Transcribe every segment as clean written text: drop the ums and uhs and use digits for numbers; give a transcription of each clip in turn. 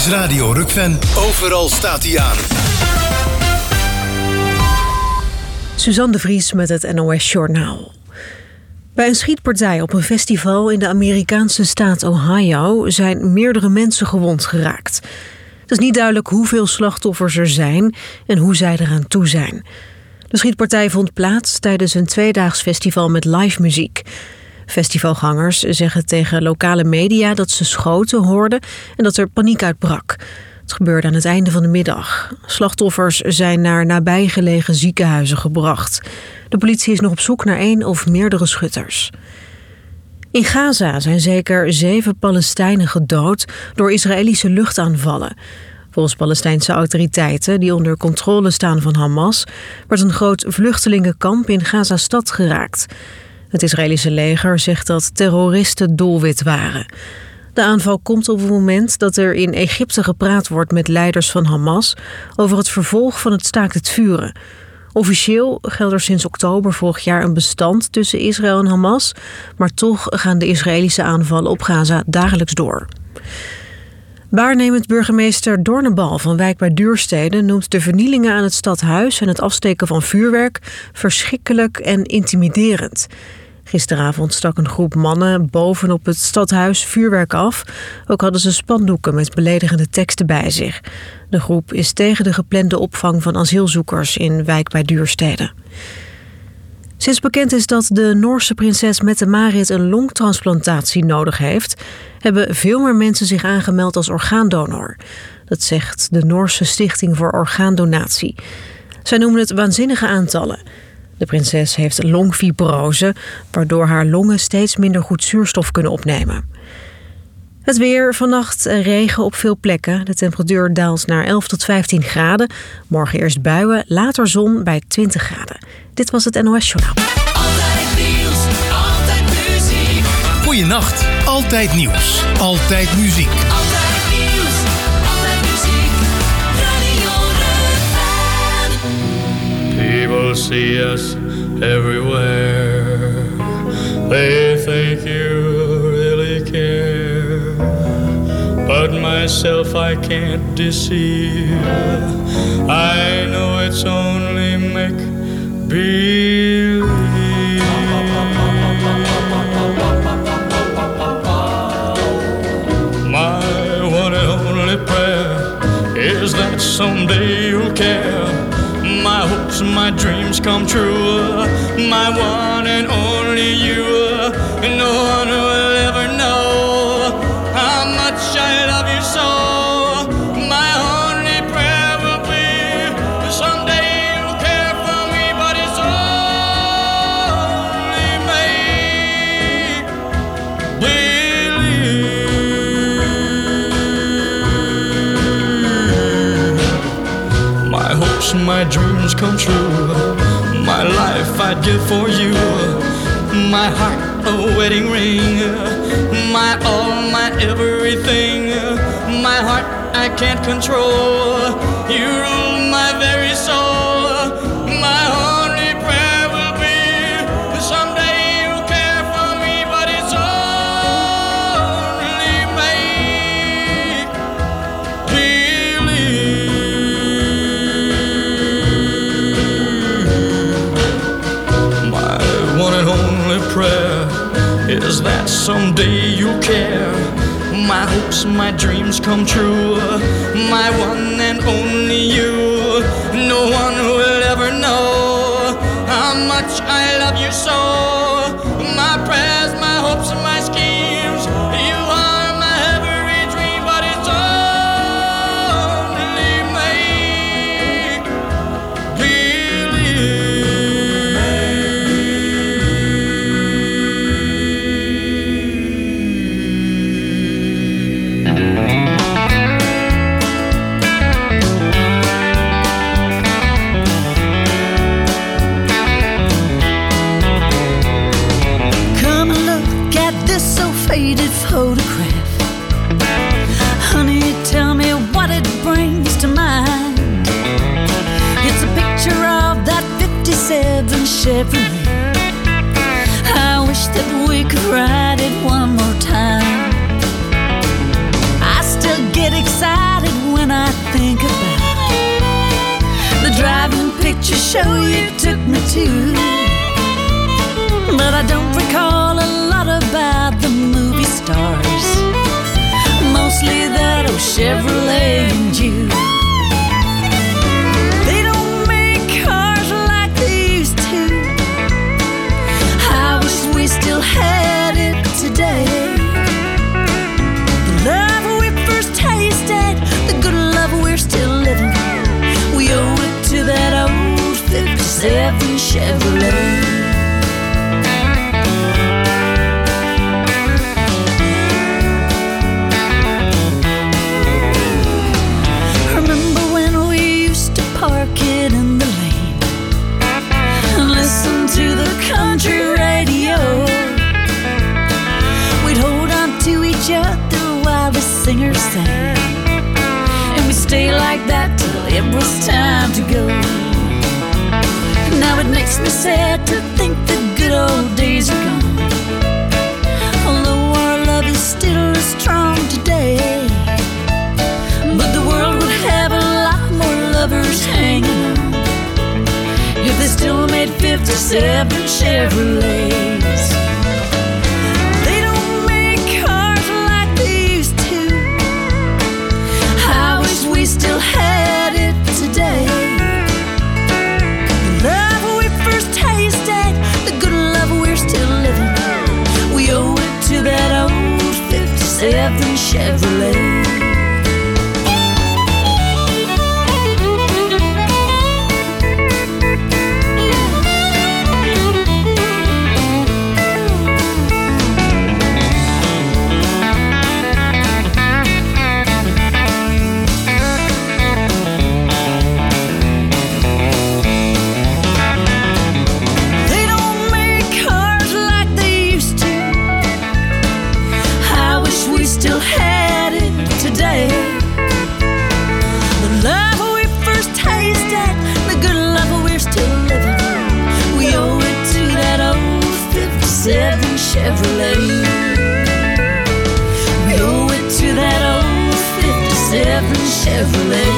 is Radio Rukven. Overal staat hij aan. Suzanne de Vries met het NOS Journaal. Bij een schietpartij op een festival in de Amerikaanse staat Ohio zijn meerdere mensen gewond geraakt. Het is niet duidelijk hoeveel slachtoffers er zijn en hoe zij eraan toe zijn. De schietpartij vond plaats tijdens een tweedaags festival met live muziek. Festivalgangers zeggen tegen lokale media dat ze schoten hoorden en dat er paniek uitbrak. Het gebeurde aan het einde van de middag. Slachtoffers zijn naar nabijgelegen ziekenhuizen gebracht. De politie is nog op zoek naar 1 of meerdere schutters. In Gaza zijn zeker 7 Palestijnen gedood door Israëlische luchtaanvallen. Volgens Palestijnse autoriteiten, die onder controle staan van Hamas, werd een groot vluchtelingenkamp in Gaza-stad geraakt. Het Israëlische leger zegt dat terroristen doelwit waren. De aanval komt op het moment dat er in Egypte gepraat wordt met leiders van Hamas over het vervolg van het staakt het vuren. Officieel geldt er sinds oktober vorig jaar een bestand tussen Israël en Hamas, maar toch gaan de Israëlische aanvallen op Gaza dagelijks door. Waarnemend burgemeester Doornenbal van Wijk bij Duurstede noemt de vernielingen aan het stadhuis en het afsteken van vuurwerk verschrikkelijk en intimiderend. Gisteravond stak een groep mannen bovenop het stadhuis vuurwerk af. Ook hadden ze spandoeken met beledigende teksten bij zich. De groep is tegen de geplande opvang van asielzoekers in Wijk bij Duurstede. Sinds bekend is dat de Noorse prinses Mette-Marit een longtransplantatie nodig heeft, hebben veel meer mensen zich aangemeld als orgaandonor. Dat zegt de Noorse Stichting voor Orgaandonatie. Zij noemen het waanzinnige aantallen. De prinses heeft longfibrose, waardoor haar longen steeds minder goed zuurstof kunnen opnemen. Het weer, vannacht regen op veel plekken. De temperatuur daalt naar 11 tot 15 graden. Morgen eerst buien, later zon bij 20 graden. Dit was het NOS Journaal. Altijd nieuws, altijd muziek. Goeienacht, altijd nieuws, altijd muziek. Altijd nieuws, altijd muziek. Radio Rukven. People see us everywhere. They think you really care. But myself I can't deceive. I know it's only make-believe. My one and only prayer is that someday you'll care. My hopes, my dreams come true. My one and only you. No one will ever know how much I love you so. My only prayer will be someday you'll care for me, but it's only make believe. My hopes, my dreams come true. My life I'd give for you. My heart a wedding ring. My all, my everything. My heart I can't control. You rule my very soul. My only prayer will be someday you'll care for me, but it's only make believe. My one and only prayer is that someday you'll care. My hopes, my dreams come true. My one and only you. No one will ever know how much I love you so. My prayers, my hopes, and my schemes. You are my every dream, but it's only make believe. Faded photograph. Honey, tell me what it brings to mind. It's a picture of that 57 Chevrolet. I wish that we could ride it one more time. I still get excited think about the driving picture show you took me to. But I don't recall a lot about the movie stars, mostly that old Chevrolet and you. They don't make cars like they used to. I wish we still had it today. The love we first tasted, the good love we're still living, we owe it to that old 57 Chevrolet. Park it in the lane and listen to the country radio. We'd hold on to each other while the singers sang, and we'd stay like that till it was time to go. Now it makes me sad to think the good old days are gone, although our love is still as strong today. But the world would have a lot more lovers hanging on if they still made 57 Chevrolets. They don't make cars like they used to. I wish we still had it today. The love we first tasted, the good love we're still living, we owe it to that old 57 Chevrolet. Chevrolet. We owe it to that old 57 Chevrolet.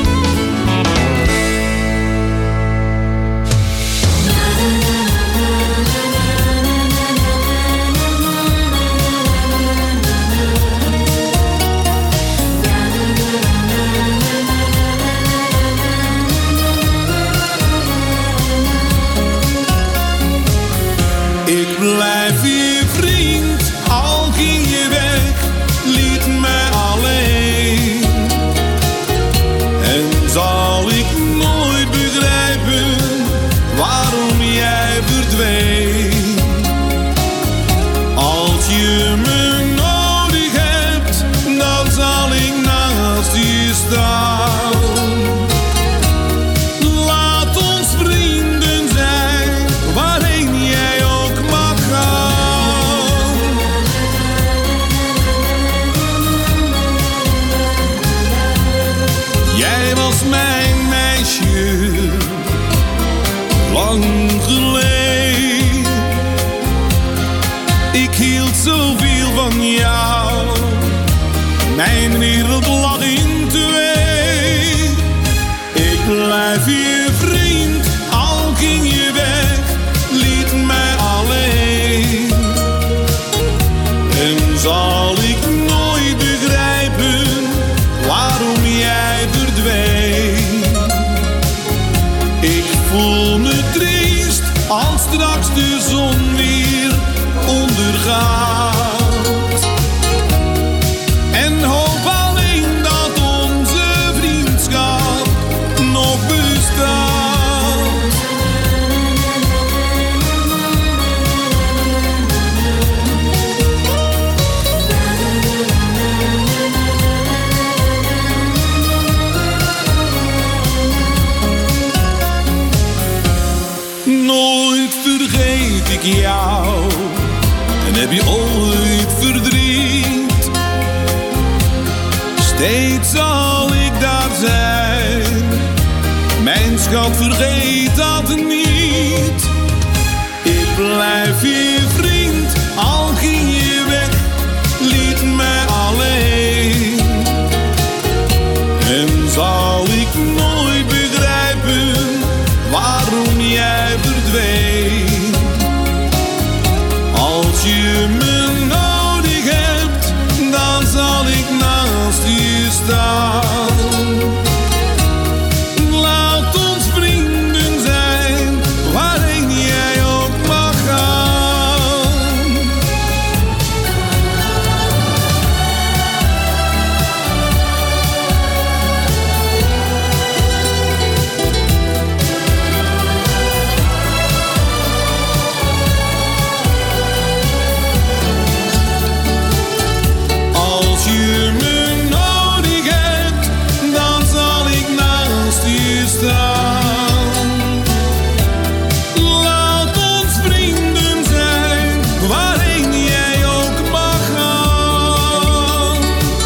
Ik blijf je vriend, al ging je weg, liet mij alleen. En zal ik nooit begrijpen waarom jij verdween. Als je me nodig hebt, dan zal ik naast je staan. Laat ons vrienden zijn, waarheen jij ook mag gaan. Jij was mijn meisje, lang geleden. Ik hield zoveel van jou, mijn wereld lag in twee. Ik blijf je vriend, al ging je weg, liet mij alleen. En zal ik nooit begrijpen waarom jij verdween. Ik voel me triest als straks de zon weer ondergaat. En hoop alleen dat onze vriendschap nog bestaat. Nooit vergeet ik jou en heb je ooit verdriet. Steeds zal ik daar zijn, mijn schat, vergeet dat niet. Ik blijf je vriend, al ging je weg, liet mij alleen. En zal jij verdween. Als je me nodig hebt, dan zal ik naast je staan. Laat ons vrienden zijn, waarheen jij ook mag gaan. Als je me nodig hebt, dan zal ik naast je staan. Laat ons vrienden zijn, waarheen jij ook mag gaan.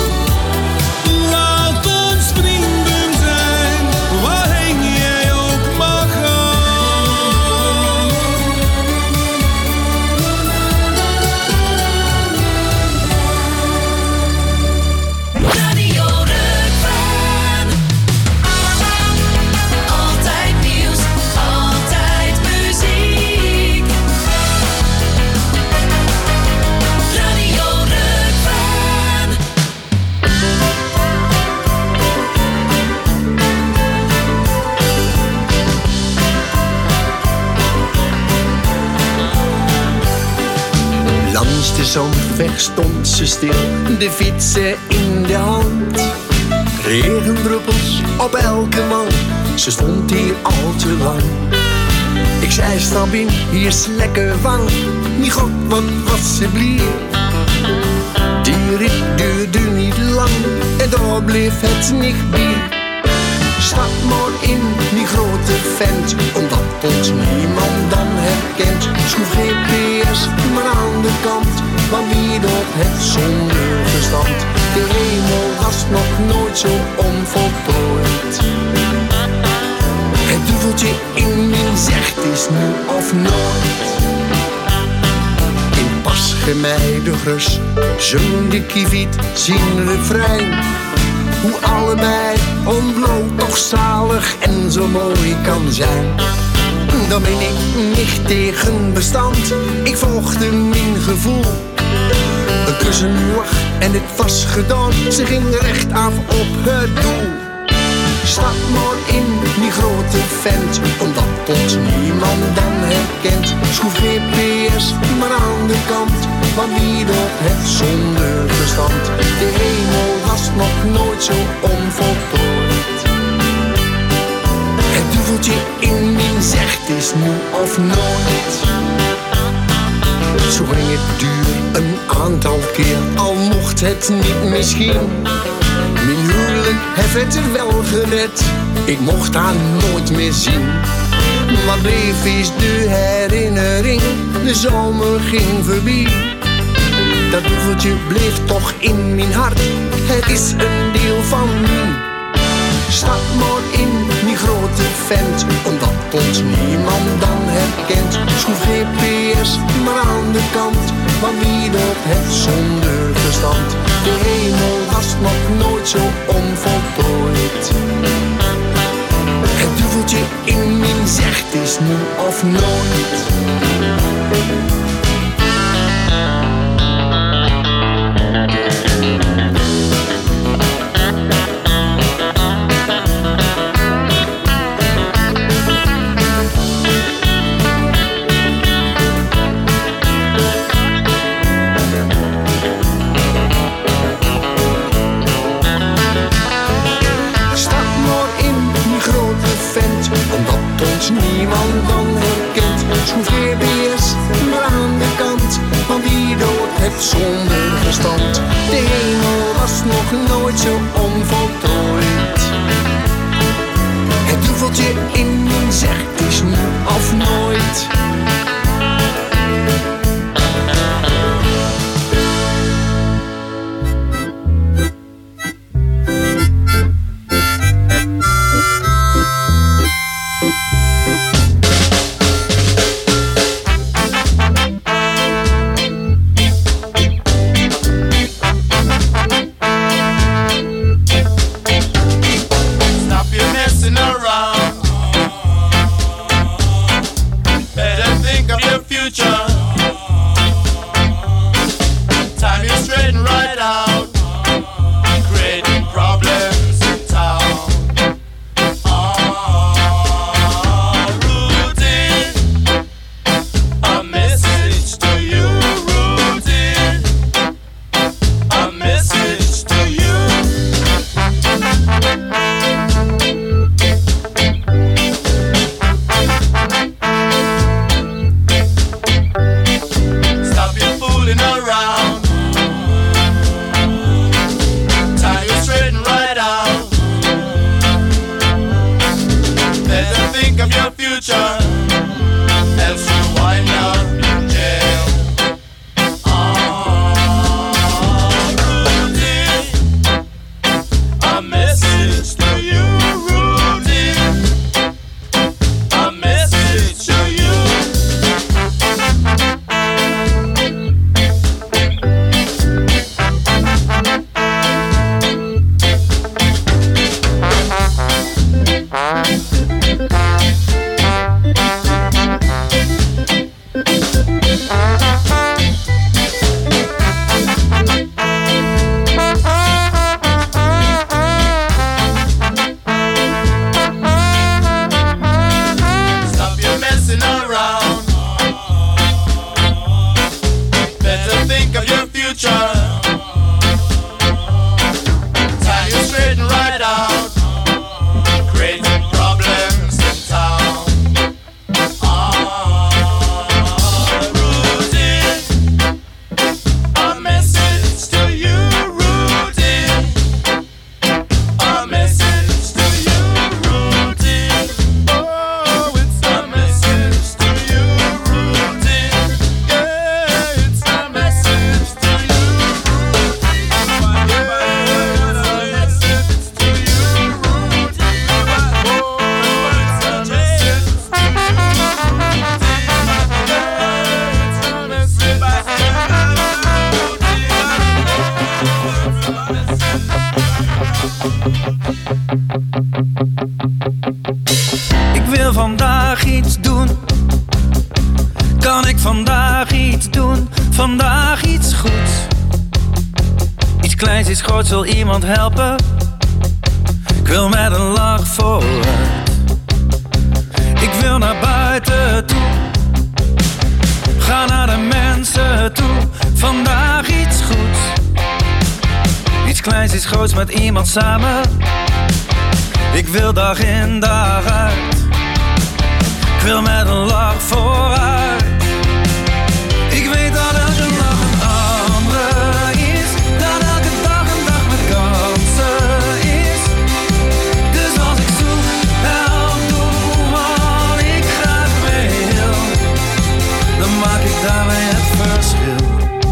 Laat ons vrienden zijn, waarheen jij ook mag gaan. Radio Rukven. Altijd nieuws, altijd muziek. Radio Rukven. Langs de zandweg stond ze stil, de fietsen in de hand. Regendruppels op elke man, ze stond hier al te lang. Ik zei stap in, hier is lekker warm. Die god, wat was ze blij. Die rit duurde niet lang en daar bleef het niet bij. Stap maar in, die grote vent, omdat ons niemand dan herkent. Schroef GPS maar aan de kant, want wie doet het zonder verstand? De hemel was nog nooit zo onvoltooid. Het duveltje in mijn zegt is nu of nooit. In pas gemeide grus zong de kieviet zijn refrein. Hoe allebei onbloot toch zalig en zo mooi kan zijn. Dan ben ik niet tegen bestand, ik volgde mijn gevoel. Een kussen nog en het was gedaan, ze ging recht af op het doel. Stap maar in, die grote vent, omdat ons niemand dan herkent. Schroef GPS maar aan de kant, want wie doet het zonder verstand? De hemel was nog nooit zo onvoltooid. Het duveltje in mijn zegt is nu of nooit. Zo ging het duur een aantal keer, al mocht het niet misschien. Mijn huwelijk heeft het wel gered, ik mocht haar nooit meer zien. Wat bleef is de herinnering, de zomer ging voorbij. Dat duveltje bleef toch in mijn hart, het is een deel van mij. Stap maar in, die grote vent, omdat ons niemand dan herkent. Schroef GPS maar aan de kant, want wie doet het zonder verstand? De hemel was nog nooit zo onvoltooid. Het duveltje in mijn zegt is nu of nooit. Niemand dan herkent, schroef GPS maar aan de kant, want wie doet het zonder verstand? De hemel was nog nooit zo onvoltooid. Het duveltje in mijn zegt is nu of nooit. around. Better think of your future. Time you straighten right out. Creating problems in town. Rooted. A message to you, rooted. A message to you, rooted. Oh, it's a message to you, rooted. Yeah, it's a message to you, rooted. It's a message to you, rooted. Oh, it's a message to you, Ik wil vandaag iets doen. Kan ik vandaag iets doen? Vandaag iets goeds. Iets kleins, iets groots, wil iemand helpen? Ik wil met een lach vooruit. Ik wil naar buiten toe. Ga naar de mensen toe. Vandaag iets goeds. Iets kleins, iets groots met iemand samen. Ik wil dag in, dag uit. Ik wil met een lach vooruit. Ik weet dat elke lach een andere is. Dat elke dag een dag met kansen is. Dus als ik zoek, help, doe wat ik graag wil. Dan maak ik daarmee het verschil.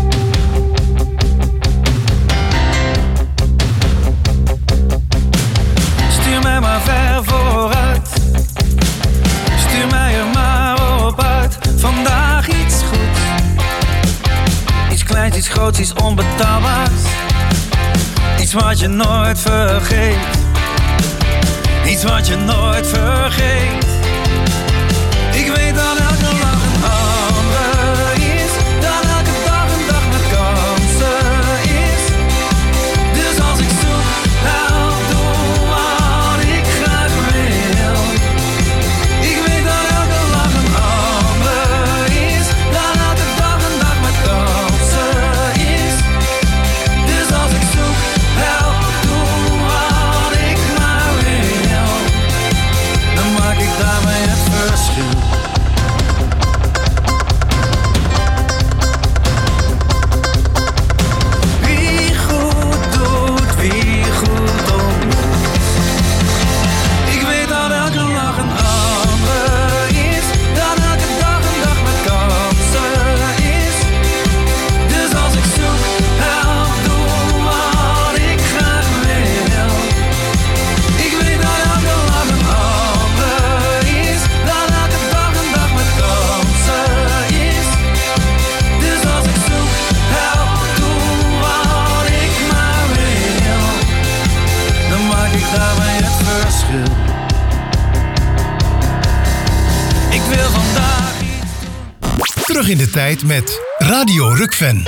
Stuur mij maar ver vooruit. Stuur mij er maar op uit. Vandaag iets goeds. Iets kleins, iets groots, iets onbetaalbaars. Iets wat je nooit vergeet. Iets wat je nooit vergeet. Ik weet dat elke lach een andere is. Dat elke dag een dag met kansen is. Dus als ik zoek, help, doe wat ik graag wil. Ik weet dat elke lach een andere is. Dat elke dag een dag met kansen is. Dus als ik zoek, help, doe wat ik maar wil. Dan maak ik daarmee het verschil. Wie goed doet, wie goed ontmoet. Ik weet dat elke lach een andere is. Dat elke dag een dag met kansen is. Dus als ik zoek, help, doe wat ik graag wil. Ik weet dat elke lach een andere is. Dat elke dag een dag met kansen is. Dus als ik zoek, help, doe wat ik maar wil. Dan maak ik daarmee het verschil. Ik wil vandaag iets. Terug in de tijd met Radio Rukven.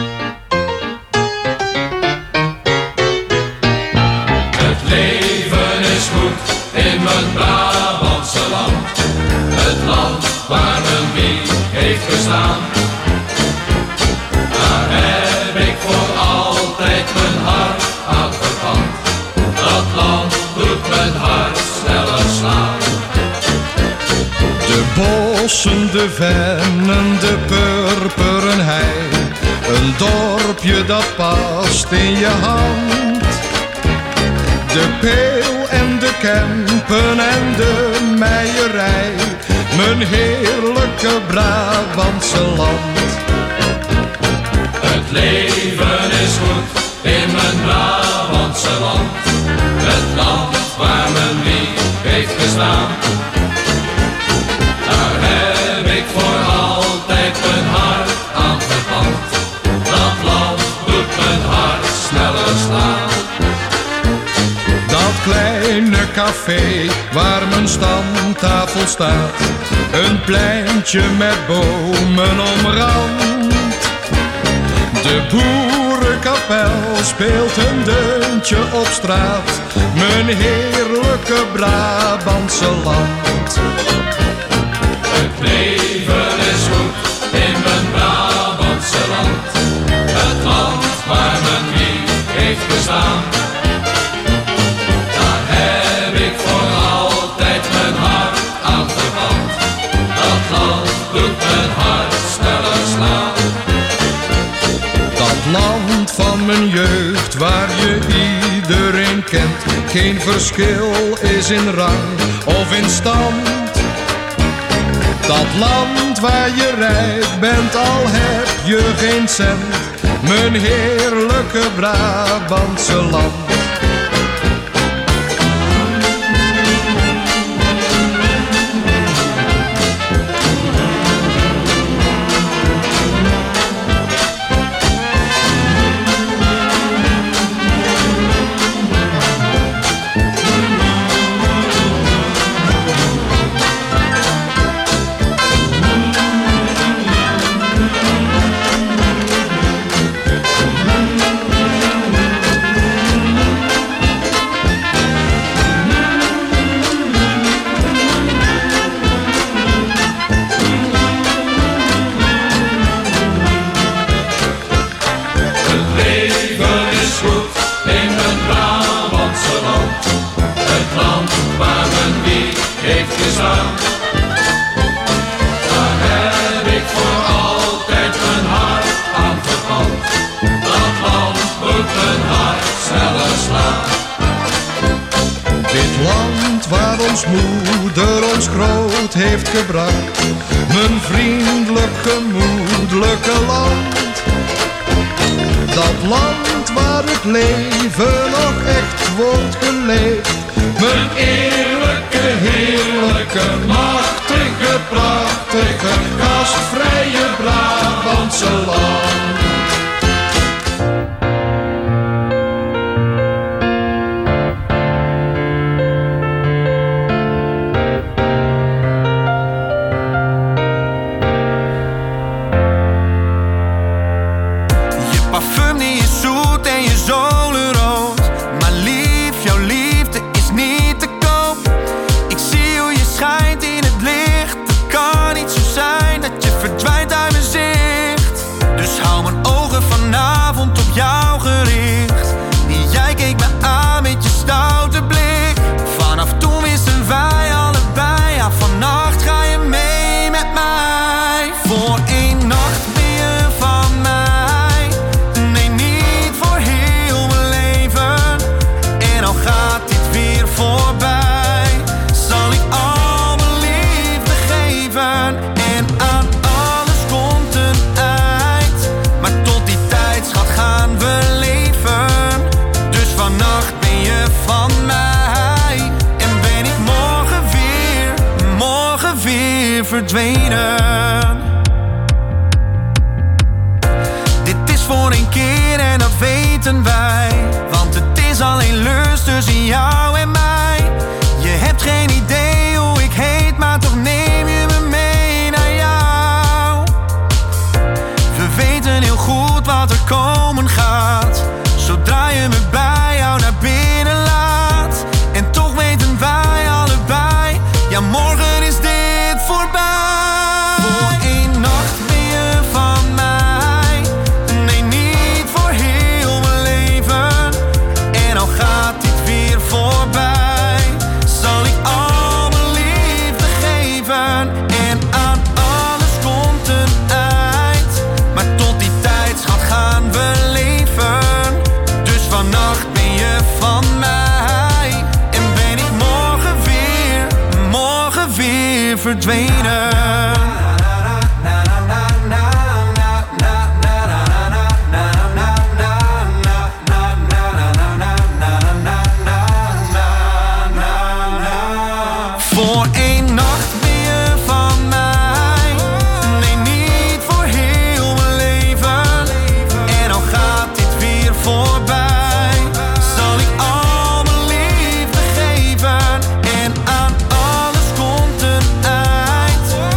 Het leven is goed in mijn Brabantse land. Het land waar mijn wieg heeft gestaan. Daar heb ik voor altijd mijn hart aan gepand. Dat land doet mijn hart sneller slaan. De bossen, de vennen, de purperen hei. Een dorpje dat past in je hand. De peel en de kempen en de meierij. Mijn heerlijke Brabantse land. Het leven is goed in mijn Brabantse land. Het land waar mijn wieg heeft gestaan. Daar heb ik voor altijd mijn hart aan gepand. Dat land doet mijn hart sneller slaan. Dat kleine café waar mijn stamtafel staat. Een pleintje met bomen omrand. De boerenkapel speelt een deuntje op straat. Mijn heerlijke Brabantse land. Het leven is goed in mijn Brabantse land. Het land waar mijn wie heeft bestaan. Daar heb ik voor altijd mijn hart aan verpand. Dat land doet mijn hart sneller slaan. Dat land van mijn jeugd waar je iedereen kent. Geen verschil is in rang of in stand. Dat land waar je rijk bent al heb je geen cent. Mijn heerlijke Brabantse land. Daar heb ik voor altijd mijn hart aan verpand. Dat land moet mijn hart sneller slaan. Dit land waar ons moeder ons groot heeft gebracht. Mijn vriendelijk gemoedelijke land. Dat land waar het leven nog echt wordt geleefd. Mijn eerlijke, heerlijke, machtige, prachtige, gastvrije Brabantse land. Je parfum die is zoet en je zolen rood. Maar lief, jouw liefde is niet te koop. Ik zie hoe je schijnt in het licht. Het kan niet zo zijn dat je verdwijnt uit mijn zicht. Dus hou mijn ogen vanavond op jou gericht. Jij keek me aan met je stoute blik. Vanaf toen wisten wij allebei. Ja, vannacht ga je mee met mij. Voor één nacht ben je van mij. Nee, niet voor heel mijn leven. En al gaat dit weer voorbij, zal ik al mijn liefde geven. En aan alles komt een eind. Maar tot die tijd, schat, gaan we leven. Dus vannacht ben je van mij. En ben ik morgen weer verdwenen. Dit is voor een keer en dat weten wij. Want het is alleen lust tussen jou en mij. Je hebt geen idee hoe ik heet, maar toch neem je me mee naar jou. We weten heel goed wat er komen gaat. Zodra je me bij jou naar binnen laat. En toch weten wij allebei, ja, morgen is dit voorbij. Voor één nacht ben je van mij. Nee, niet voor heel mijn leven. En al gaat dit weer voorbij, zal ik al mijn liefde geven. En aan alles komt een eind. Maar tot die tijd, schat, gaan we leven. Dus vannacht ben je van mij. En ben ik morgen weer verdwenen. Voor één nacht ben je van mij. Nee, niet voor heel mijn leven. En al gaat dit weer voorbij, zal ik al mijn liefde geven. En aan alles komt een eind.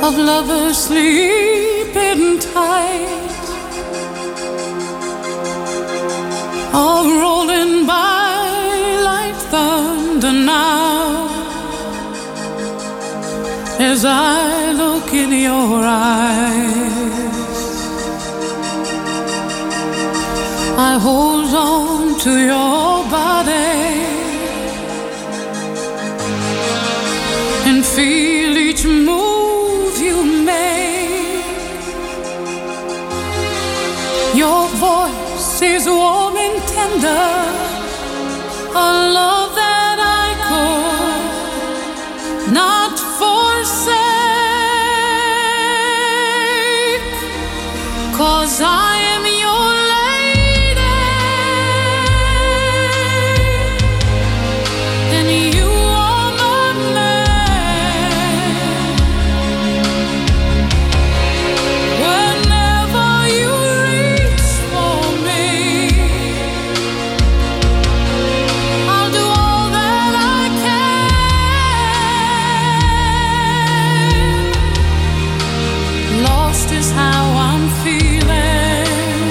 of lovers sleeping tight, all rolling by like thunder now, as I look in your eyes. I hold on to your body and feel each move you make. Your voice is warm and tender, a love that I could not forsake, 'cause I am your lady and you are my man. Whenever you reach for me, I'll do all that I can. Lost is how I'm feeling,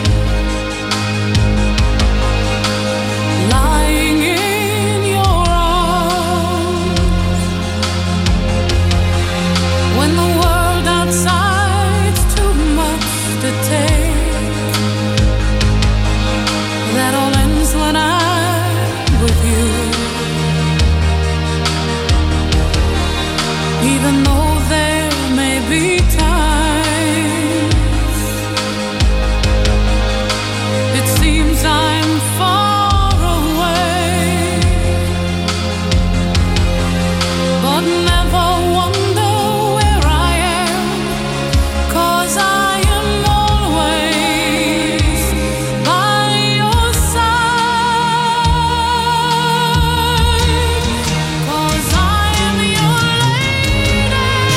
lying in your arms, when the world outside's too much to take. That all ends when I'm with you, even though there may be times it seems I'm far away, but never wonder where I am, 'cause I am always by your side, 'cause I am your lady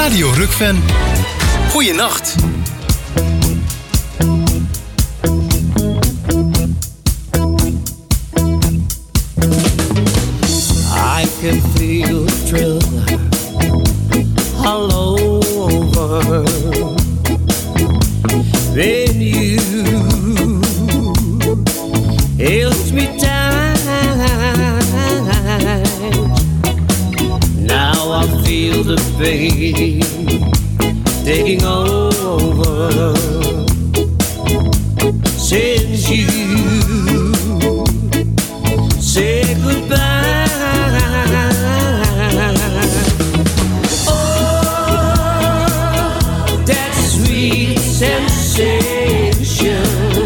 Radio Rukfan. Goeienacht. I can feel the thrill all over when you held me tight. Now I feel the pain taking over since you said goodbye. Sensation,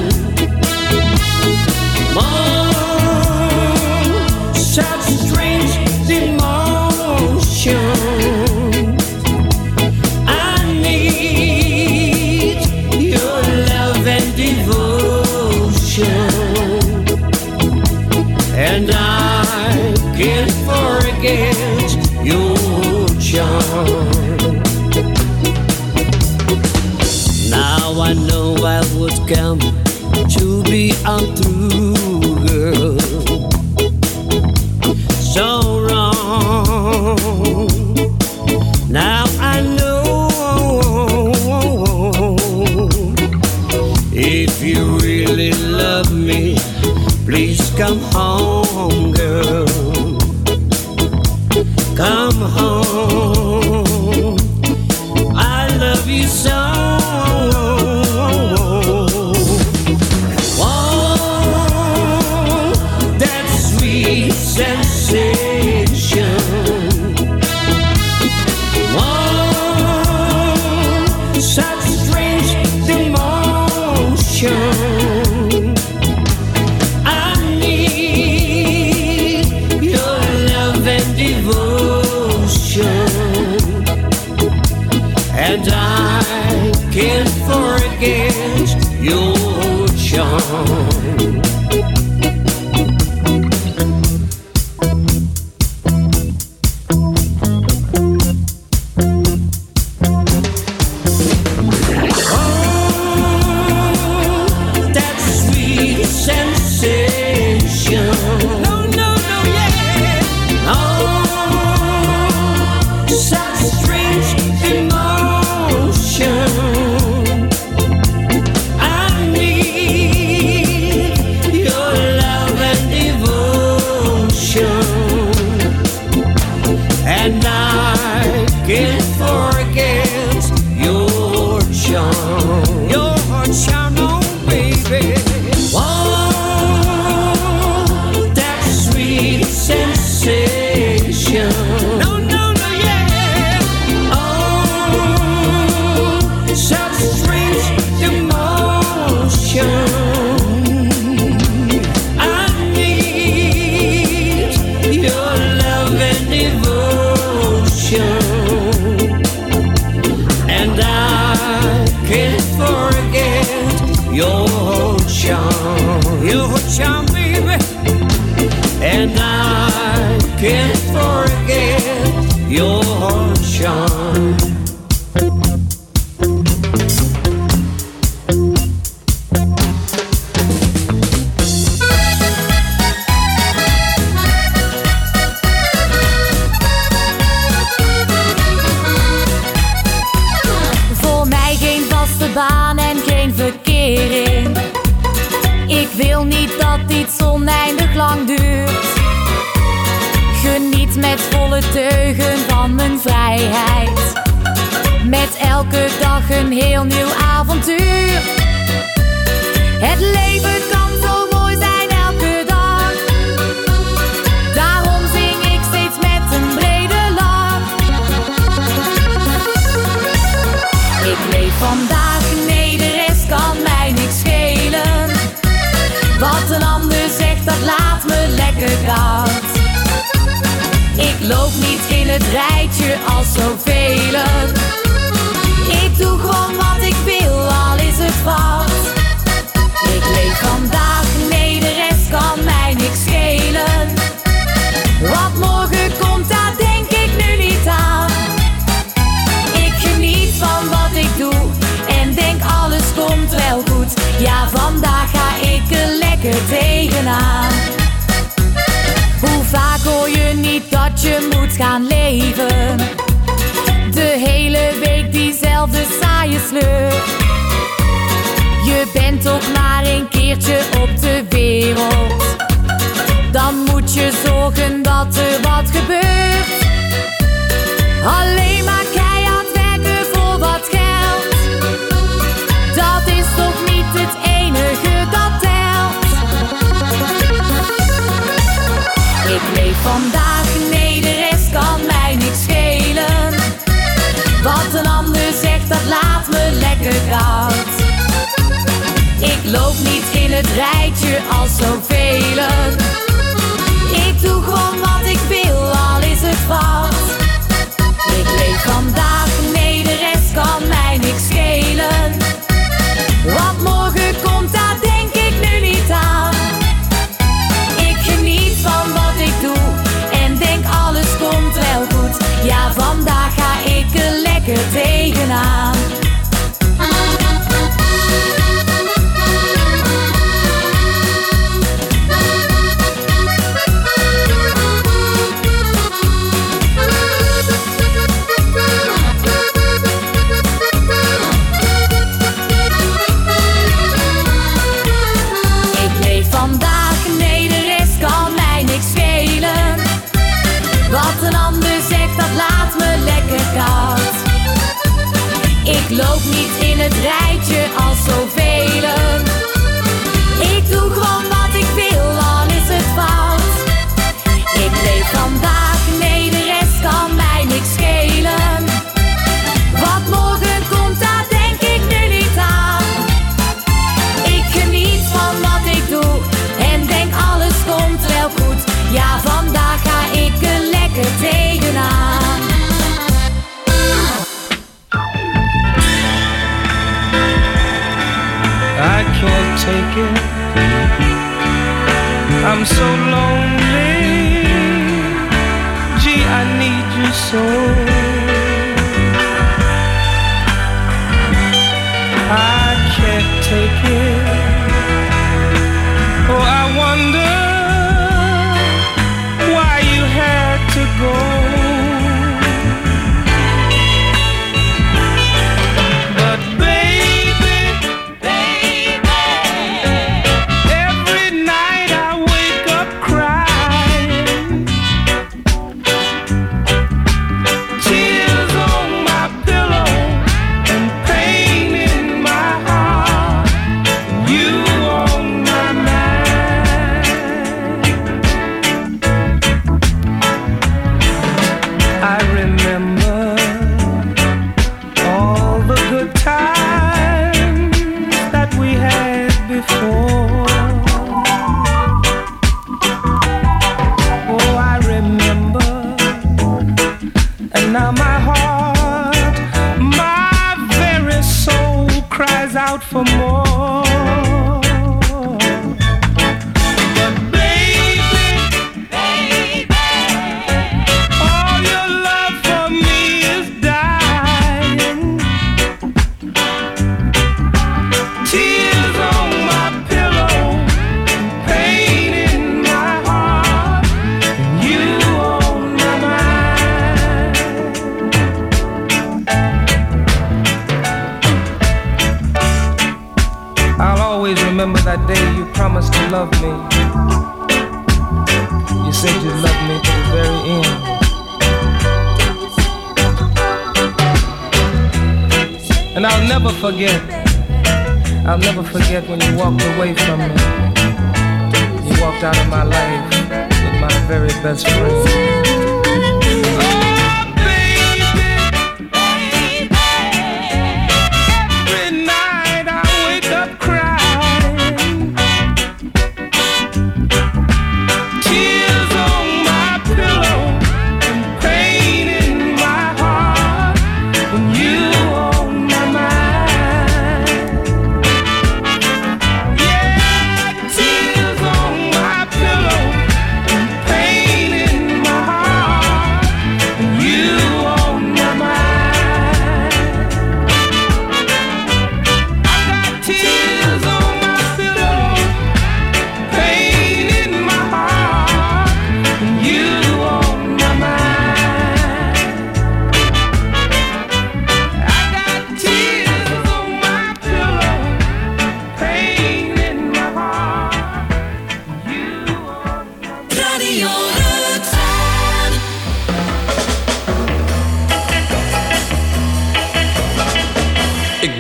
such strange emotion. I need your love and devotion, and I can't forget your charm. Now I know I would come to be untrue, girl. So wrong. Now I know if you really love me, please come home, girl. Come home. I love you so. Sensation, such strange emotion. I need your love and devotion, and I can't forget your charm. Wat morgen komt, daar denk ik nu niet aan. Ik dat je moet gaan leven. De hele week diezelfde saaie sleur. Je bent toch maar een keertje op de wereld. Dan moet je zorgen dat er wat gebeurt. Alleen maar keihard werken voor wat geld. Dat is toch niet het enige dat telt. Ik leef vandaag, nee de rest kan mij niks schelen. Wat een ander zegt dat laat me lekker koud. Ik loop niet in het rijtje als zoveel. Ik doe gewoon wat ik wil, al is het fout. Ik leef vandaag, nee de rest kan mij niks schelen. Wat morgen komt, daar denk ik nu niet aan. Ik geniet van wat ik doe en denk alles komt wel goed. Ja, vandaag ga ik er lekker tegenaan. Wat een ander zegt, dat laat me lekker koud. Ik loop niet in het rijtje als zoveel. Ik doe gewoon wat ik wil, al is het fout. Ik leef vandaag, nee de rest kan mij niks schelen. Wat morgen komt, daar denk ik nu niet aan. Ik geniet van wat ik doe en denk alles komt wel goed. Ja, vandaag ga ik er lekker tegenaan. I can't take it. I'm so lonely. Gee, I need you so. I can't take it. Oh, I wonder why you had to go. For more, but baby, all your love for me is dying. Tears on my pillow, pain in my heart, you on my mind. I'll always remember that day you promised to love me. You said you'd love me to the very end. And I'll never forget when you walked away from me. You walked out of my life with my very best friend. My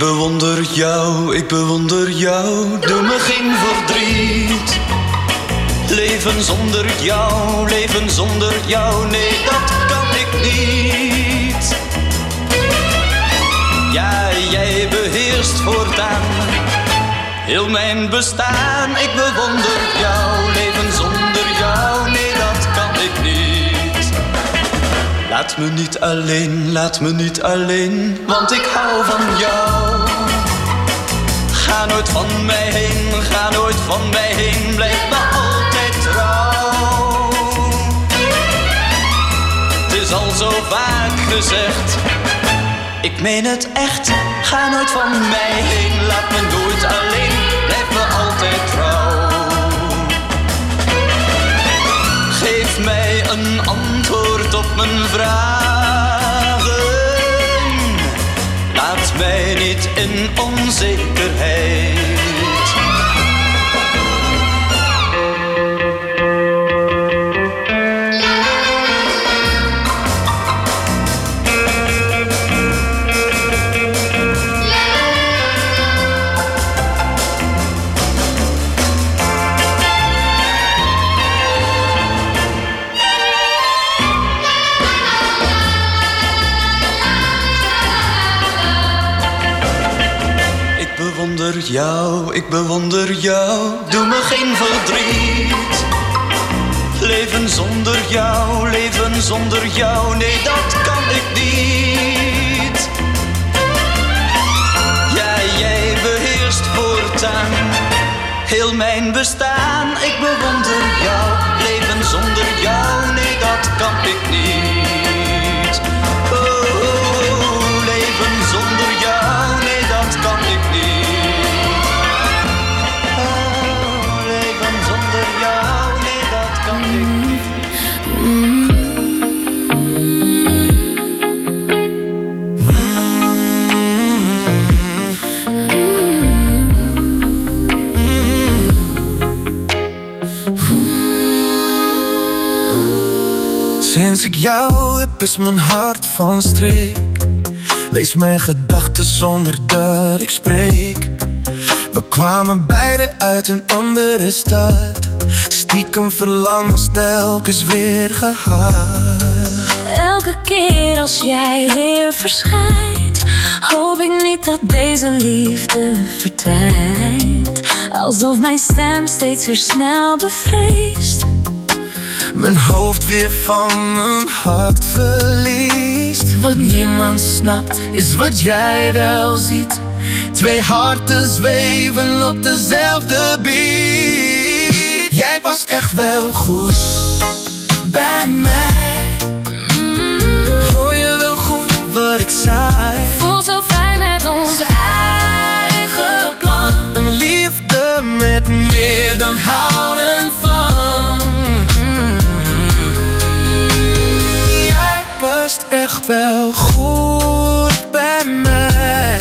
bewonder jou, doe me geen verdriet. Leven zonder jou, nee, dat kan ik niet. Ja, jij beheerst voortaan heel mijn bestaan. Ik bewonder jou, leven zonder jou, nee, dat kan ik niet. Laat me niet alleen, want ik hou van jou. Ga nooit van mij heen, blijf me altijd trouw. Het is al zo vaak gezegd, ik meen het echt. Ga nooit van mij heen, laat me nooit alleen, blijf me altijd trouw. Geef mij een antwoord op mijn vragen. Laat mij niet in onzekerheid. Ik bewonder jou, doe me geen verdriet. Leven zonder jou, nee, dat kan ik niet. Ja, jij beheerst voortaan heel mijn bestaan. Ik bewonder jou, leven zonder jou, nee, dat kan ik niet. Oh, leven zonder jou, nee, dat kan ik niet. Sinds ik jou heb is mijn hart van streek. Lees mijn gedachten zonder dat ik spreek. We kwamen beiden uit een andere stad. Stiekem verlangens telkens weer gehad. Elke keer als jij weer verschijnt, hoop ik niet dat deze liefde verdwijnt. Alsof mijn stem steeds weer snel bevreest. Mijn hoofd weer van mijn hart verliest. Wat niemand snapt is wat jij wel ziet. Twee harten zweven op dezelfde beat. Jij was echt wel goed bij mij. Hoor je wel goed wat ik zei? Voelt zo fijn met ons eigen plan. Een liefde met meer dan houden van. Jij past echt wel goed bij mij.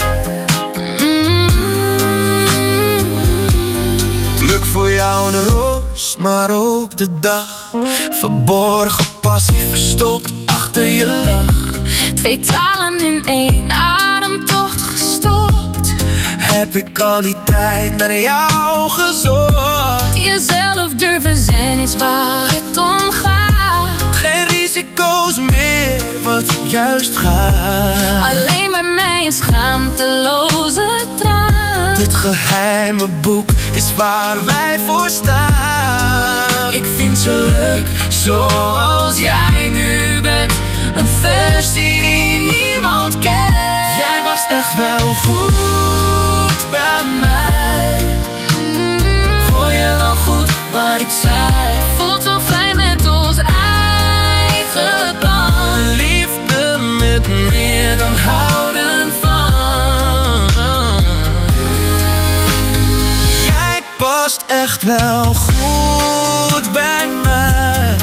Pluk voor jou een roos, maar ook de dag. Verborgen passie verstopt achter je lach. Twee talen in één ademtocht gestopt. Heb ik al die tijd naar jou gezocht. Jezelf durven zijn is waar het om gaat. Geen risico's meer, wat juist gaat. Alleen bij mij een schaamteloze traan. Dit geheime boek is waar wij voor staan. Ik vind je leuk zoals jij nu bent. Een versie die niemand kent. Jij was echt wel goed bij mij. Hoor je wel goed wat ik zei? Voelt zo fijn met ons eigen plan. Liefde met meer dan houden van. Jij past echt wel goed bij mij.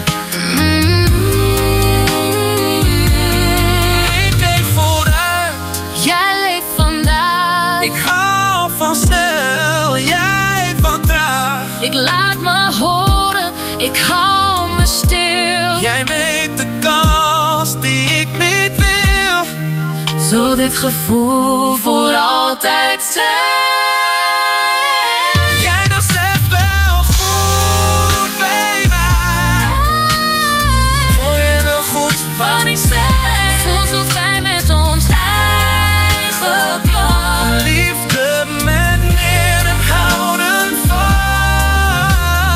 Ik leef vooruit. Jij leeft vandaag. Ik hou van snel, jij van traag. Ik laat me horen, ik hou me stil. Jij weet de kans die ik niet wil. Zal dit gevoel voor altijd zijn? Jij nog steeds wel goed bij mij. Voel je nog goed Van iets weg, voel zo fijn met ons eigen plan. liefde met meer dan houden van.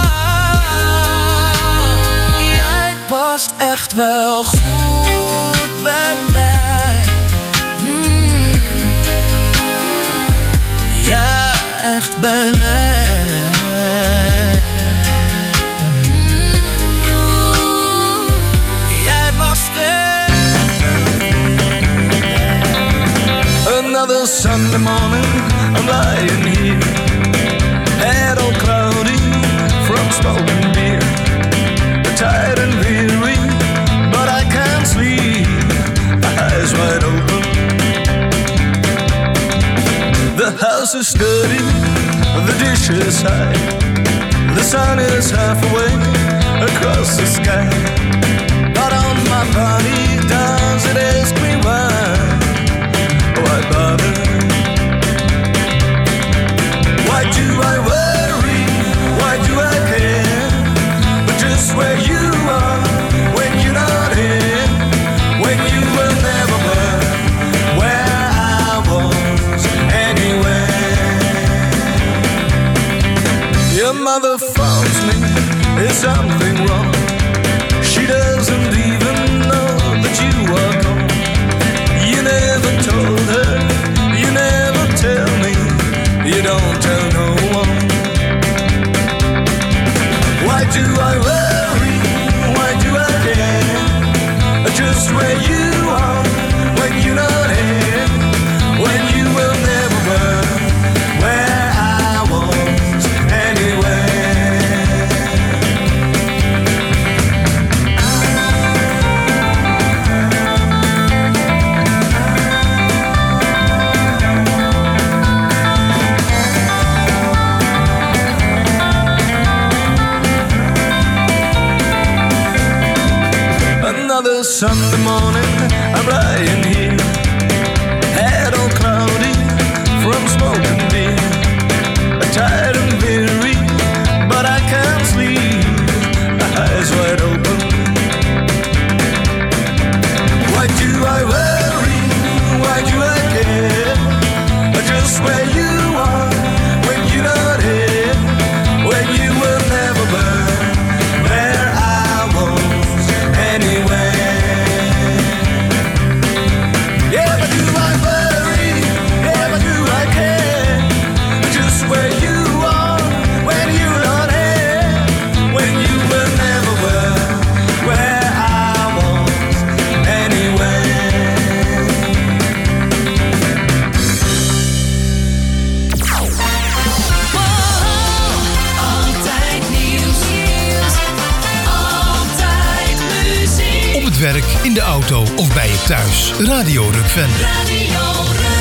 Jij past echt wel goed bij mij. Ja, echt bij mij. Jij mag Another Sunday morning, I'm lying here, head all cloudy from smoking beer. Tired and weary, but I can't sleep, eyes wide open. The house is dirty, the dishes high, the sun is half away across the sky. But on my body does it ask me why? Why bother? Why do I worry? Why do I care? But just where you are when you're not here, when you were never were, where I was anywhere. Your mother phones me, is something wrong? She doesn't even know that you are gone. You never told her, you never tell me, you don't tell no one. Why do I worry? Why do I care? Just where you are when you're not here, when you will never were, where I was anywhere. Another Sunday morning, I'm lying here, head all cloudy from smoking beer. Tired and weary, but I can't sleep, eyes wide open. Why do I worry? Why do I care? Just where you are when you're not here, when you will never burn, where I was anywhere. Yeah, but do I worry? Yeah, but do I care? Just where you are when you're not here, when you will never were, where I was anywhere. Altijd nieuws, altijd muziek. Op het werk, in de auto of bij je thuis. Radio Rukven. Radio Rukven.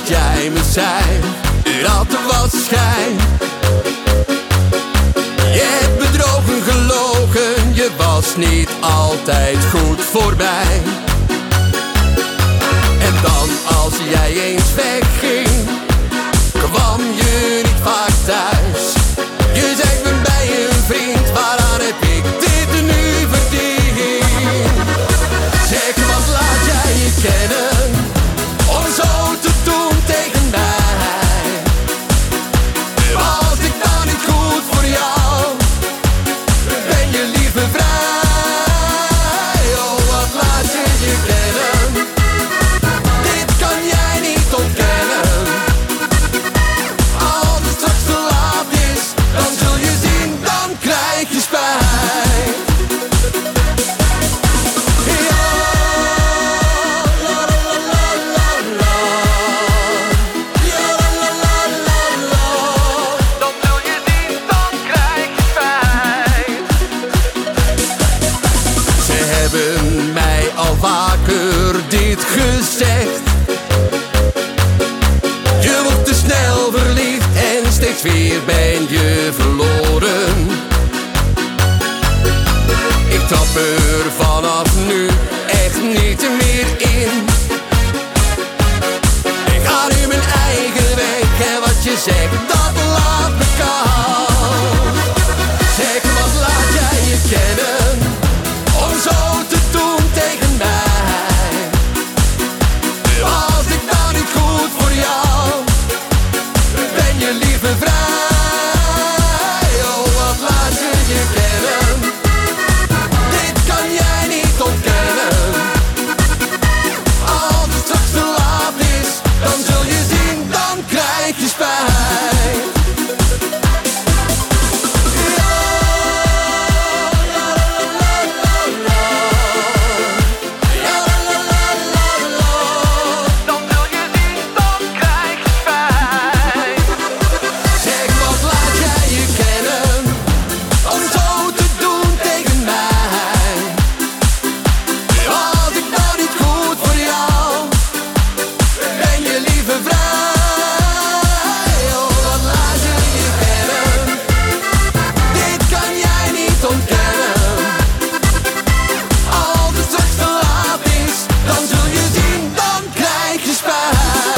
jij me zei, dat was schijn. Je hebt bedrogen, gelogen, je was niet altijd goed voor mij. En dan als jij eens wegging, kwam je niet vaak thuis. Je zei ik ben bij een vriend, waaraan heb ik dit nu verdiend? Zeg wat laat jij je kennen, om zo te doen tegen mij. Was ik nou niet goed voor jou, ben je liever vrij. Oh wat laat je je kennen, dit kan jij niet ontkennen. Als het straks te laat is, dan zul je zien, dan krijg je spijt. Dan zul je zien, dan krijg je spijt. Ze hebben mij al vaker dit gezegd. Je wordt te snel verliefd en steeds weer ben je verloren. Ik trap er vanaf nu echt niet meer in. Ik ga nu mijn eigen weg en wat je zegt, dat laat me koud. Zeg wat laat jij je kennen, om zo te doen tegen mij. Was ik nou niet goed voor jou, ben je liever vrij. Oh wat laat je je kennen, dit kan jij niet ontkennen. Als het straks te laat is, dan zul je zien, dan krijg je spijt. Dan zul je zien, dan krijg je spijt. Zeg wat laat jij je kennen, om zo te doen tegen mij. Was ik nou niet goed voor jou, ben je liever vrij. Oh wat laat je je kennen, dit kan jij niet ontkennen. Als het straks te laat is, dan zul je zien, dan krijg je spijt.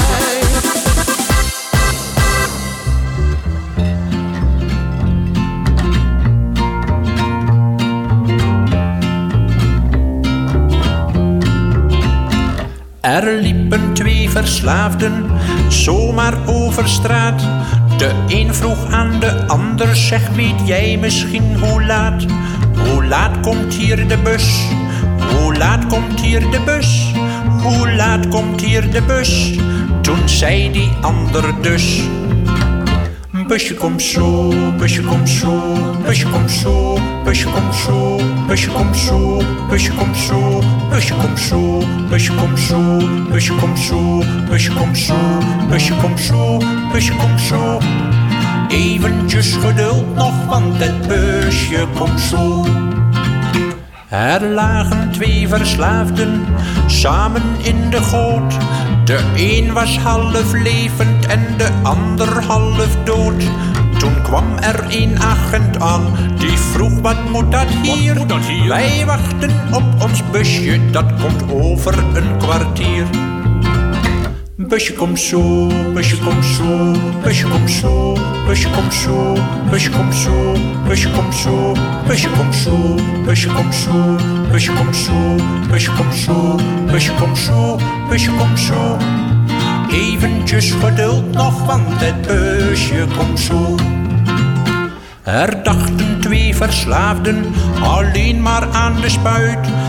Er liepen twee verslaafden zomaar over straat. De een vroeg aan de ander, zeg weet jij misschien hoe laat? Hoe laat komt hier de bus? Hoe laat komt hier de bus? Hoe laat komt hier de bus? Toen zei die ander dus: busje komt zo, busje komt zo, busje komt zo, busje komt zo, busje komt zo, busje komt zo, busje komt zo, busje komt zo, busje komt zo, busje komt zo, busje komt zo, busje komt zo. Eventjes geduld nog, want het busje komt zo. Er lagen twee verslaafden samen in de goot. De een was half levend en de ander half dood. Toen kwam er een agent aan, die vroeg wat moet dat hier? Wij wachten op ons busje, dat komt over een kwartier. Busje komt zo, busje komt zo, busje komt zo, busje komt zo, busje komt zo, busje komt zo, busje komt zo, busje komt zo, busje komt zo, busje komt zo, busje komt zo, busje komt zo. Eventjes geduld nog, want het busje komt zo. Er dachten twee verslaafden alleen maar aan de spuit.